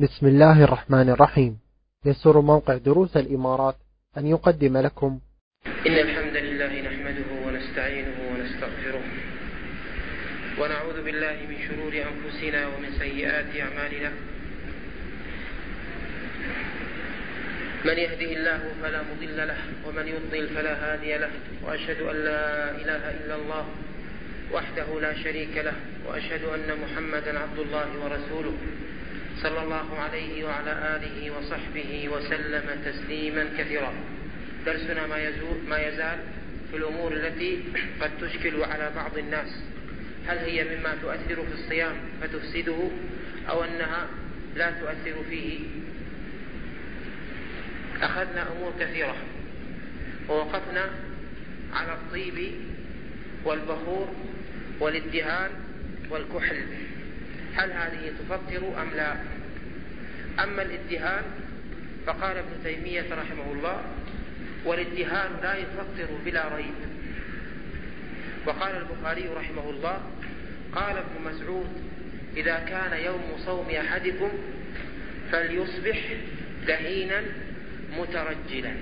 بسم الله الرحمن الرحيم. يسر موقع دروس الإمارات أن يقدم لكم إن الحمد لله نحمده ونستعينه ونستغفره ونعوذ بالله من شرور أنفسنا ومن سيئات أعمالنا. من يهده الله فلا مضل له ومن يضلل فلا هادي له، وأشهد أن لا إله إلا الله وحده لا شريك له، وأشهد أن محمدا عبد الله ورسوله صلى الله عليه وعلى آله وصحبه وسلم تسليما كثيرا. درسنا ما يزال في الأمور التي قد تشكل على بعض الناس، هل هي مما تؤثر في الصيام فتفسده أو أنها لا تؤثر فيه. أخذنا أمور كثيرة ووقفنا على الطيب والبخور والادهان والكحل، هل هذه تفطر أم لا؟ أما الادهان فقال ابن تيمية رحمه الله: والادهان لا يفطر بلا ريب. وقال البخاري رحمه الله: قال ابن مسعود: إذا كان يوم صوم أحدكم فليصبح دهينا مترجلا.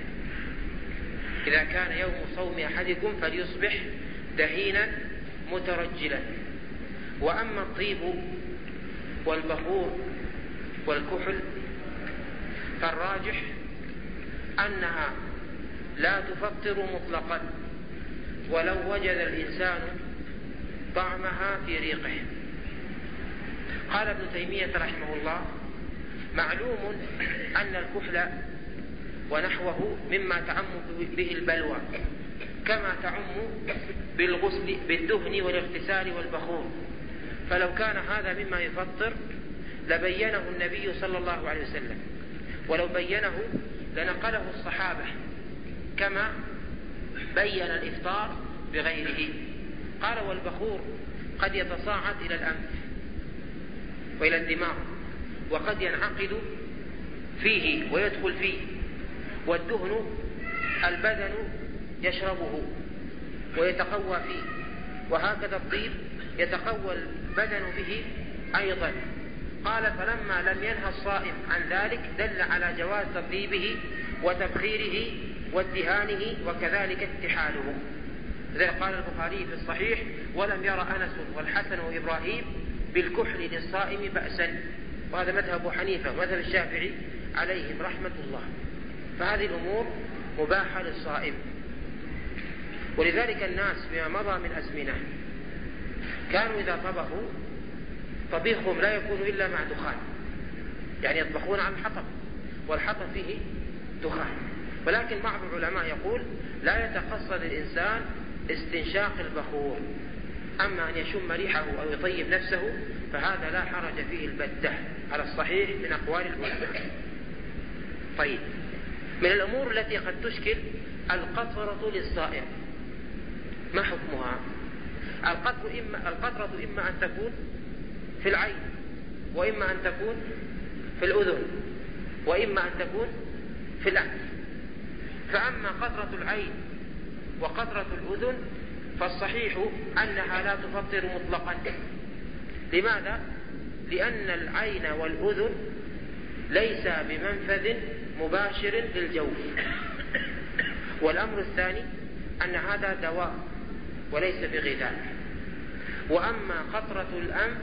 إذا كان يوم صوم أحدكم فليصبح دهينا مترجلا. وأما الطيب والبخور والكحل فالراجح أنها لا تفطر مطلقا ولو وجد الإنسان طعمها في ريقه. قال ابن تيمية رحمه الله: معلوم أن الكحل ونحوه مما تعم به البلوى، كما تعم بالغسل بالدهن والاغتسال والبخور، فلو كان هذا مما يفطر لبينه النبي صلى الله عليه وسلم، ولو بينه لنقله الصحابة كما بين الإفطار بغيره. قال: والبخور قد يتصاعد إلى الأنف وإلى الدماغ، وقد ينعقد فيه ويدخل فيه. والدهن البدن يشربه ويتقوى فيه، وهكذا الطيب يتقوى البدن به أيضا. قال: فلما لم ينهى الصائم عن ذلك دل على جواز تطيبه وتبخيره وادهانه وكذلك اكتحاله. لذلك قال البخاري في الصحيح: ولم ير أنس والحسن وإبراهيم بالكحل للصائم بأسا. وهذا مذهب حنيفة ومذهب الشافعي عليهم رحمة الله. فهذه الأمور مباحة للصائم. ولذلك الناس فيما مضى من أزمنة كانوا إذا طبخوا طبيخهم لا يكون إلا مع دخان، يعني يطبخون على الحطب والحطب فيه دخان. ولكن بعض العلماء يقول: لا يتقصد الإنسان استنشاق البخور، أما أن يشم ريحه أو يطيب نفسه فهذا لا حرج فيه البتة على الصحيح من أقوال العلماء. طيب، من الأمور التي قد تشكل القطرة للصائم، ما حكمها؟ القطرة إما أن تكون في العين، وإما أن تكون في الأذن، وإما أن تكون في الأنف. فأما قطرة العين وقطرة الأذن فالصحيح أنها لا تفطر مطلقا. لماذا؟ لأن العين والأذن ليس بمنفذ مباشر للجوف. والأمر الثاني أن هذا دواء وليس بغذاء. وأما قطرة الأنف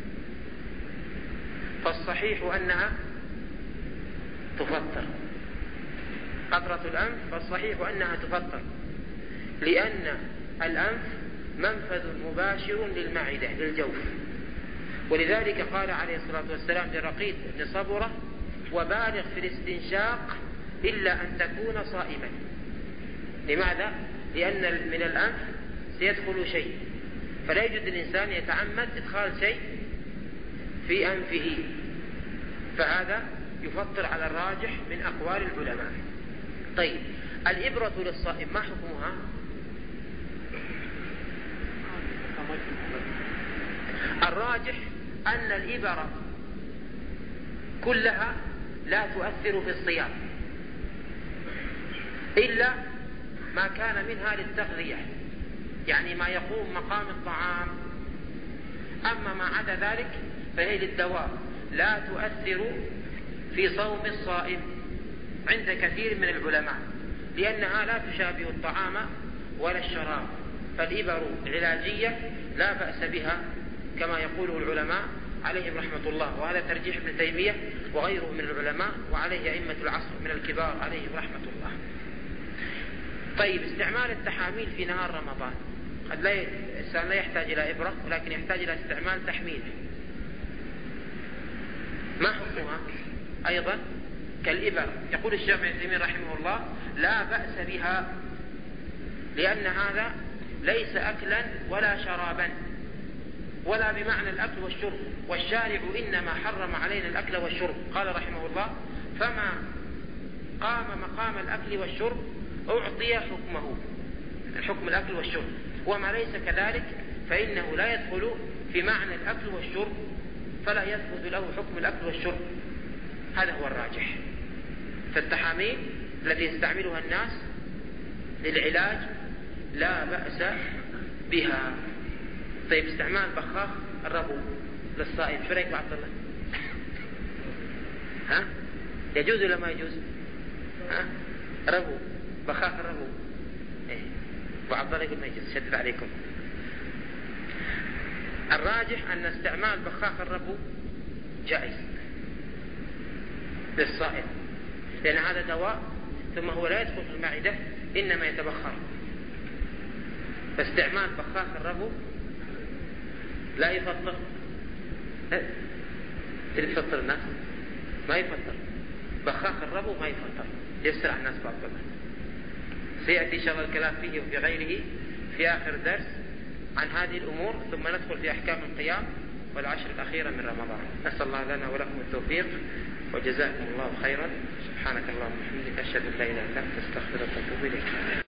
فالصحيح أنها تفطر. قطرة الأنف فالصحيح أنها تفطر، لأن الأنف منفذ مباشر للمعدة للجوف. ولذلك قال عليه الصلاة والسلام لرقيق بن صبرة: وبالغ في الاستنشاق إلا أن تكون صائما. لماذا؟ لأن من الأنف سيدخل شيء، فلا يجوز الإنسان يتعمد إدخال شيء في أنفه، فهذا يفطر على الراجح من أقوال العلماء. طيب، الإبرة للصائم ما حكمها؟ الراجح أن الإبرة كلها لا تؤثر في الصيام إلا ما كان منها للتغذية، يعني ما يقوم مقام الطعام. أما ما عدا ذلك فهي للدواء لا تؤثر في صوم الصائم عند كثير من العلماء، لأنها لا تشابه الطعام ولا الشراب، فالإبر العلاجية لا بأس بها كما يقوله العلماء عليهم رحمة الله، وهذا ترجيح ابن تيمية وغيره من العلماء، وعليه أئمة العصر من الكبار عليهم رحمة الله. طيب، استعمال التحاميل في نهار رمضان، قد الإنسان لا يحتاج إلى إبرة ولكن يحتاج إلى استعمال تحميل، ما حكمها؟ أيضا كالإبر. يقول الشيخ ابن تيمية رحمه الله لا بأس بها، لأن هذا ليس أكلا ولا شرابا ولا بمعنى الأكل والشرب، والشارع إنما حرم علينا الأكل والشرب. قال رحمه الله فما قام مقام الأكل والشرب أعطي حكمه، حكم الأكل والشرب، وما ليس كذلك فإنه لا يدخل في معنى الأكل والشرب، فلا يثبت له حكم الأكل والشرب. هذا هو الراجح. فالتحاميل التي يستعملها الناس للعلاج لا بأس بها. طيب، استعمال بخاخ الربو للصائم، شو رأيك عبد الله؟ ها؟ يجوز ولا ما يجوز؟ ها؟ ربو، بخاخ الربو. ايه، وعبد الله يقول ما يجوز، شدد عليكم. الراجح أن استعمال بخاخ الربو جائز للصائم، لأن هذا دواء ثم هو لا يدخل في المعدة، إنما يتبخر. فاستعمال بخاخ الربو لا يفطر. اللي يفطر الناس ما يفطر، بخاخ الربو ما يفطر، يسرع الناس بعض الله. سيأتي إن شاء الله الكلام فيه وفي غيره في آخر درس عن هذه الأمور، ثم ندخل في أحكام القيام والعشر الأخيرة من رمضان. نسأل الله لنا ولكم التوفيق، وجزاكم الله خيرا. سبحانك اللهم وبحمدك، أشهد أن لا إله إلا أنت، أستغفرك وأتوب إليك.